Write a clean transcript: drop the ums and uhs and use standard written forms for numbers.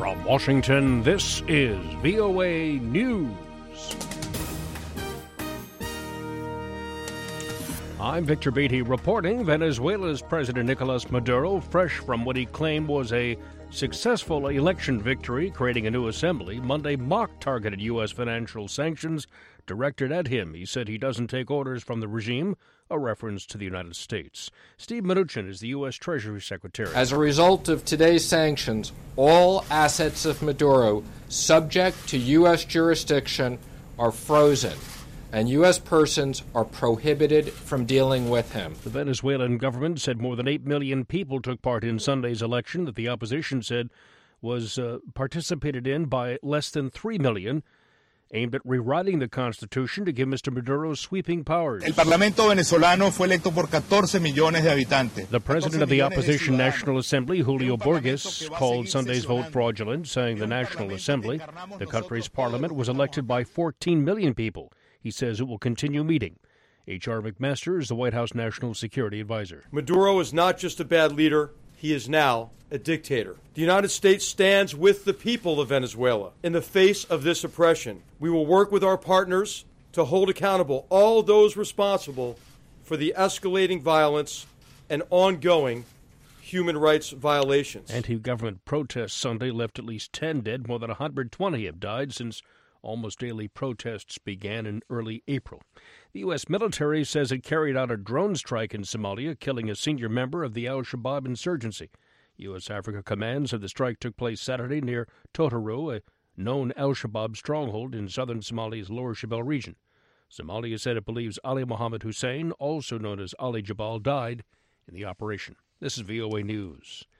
From Washington, this is VOA News. I'm Victor Beatty reporting Venezuela's President Nicolas Maduro, fresh from what he claimed was a successful election victory, creating a new assembly, Monday mock-targeted U.S. financial sanctions directed at him. He said he doesn't take orders from the regime, a reference to the United States. Steve Mnuchin is the U.S. Treasury Secretary. As a result of today's sanctions, all assets of Maduro subject to U.S. jurisdiction are frozen, and U.S. persons are prohibited from dealing with him. The Venezuelan government said more than 8 million people took part in Sunday's election that the opposition said was participated in by less than 3 million, aimed at rewriting the Constitution to give Mr. Maduro sweeping powers. El Parlamento venezolano fue electo por 14 millones de habitantes. The president of the opposition National Assembly, Julio Borges, called Sunday's vote fraudulent, saying the National Assembly, the country's parliament, was elected by 14 million people. He says it will continue meeting. H.R. McMaster is the White House National Security Advisor. Maduro is not just a bad leader, he is now a dictator. The United States stands with the people of Venezuela in the face of this oppression. We will work with our partners to hold accountable all those responsible for the escalating violence and ongoing human rights violations. Anti-government protests Sunday left at least 10 dead. More than 120 have died since almost daily protests began in early April. The U.S. military says it carried out a drone strike in Somalia, killing a senior member of the al-Shabaab insurgency. U.S. Africa Command said the strike took place Saturday near Tororo, a known al-Shabaab stronghold in southern Somalia's Lower Shabelle region. Somalia said it believes Ali Mohammed Hussein, also known as Ali Jabal, died in the operation. This is VOA News.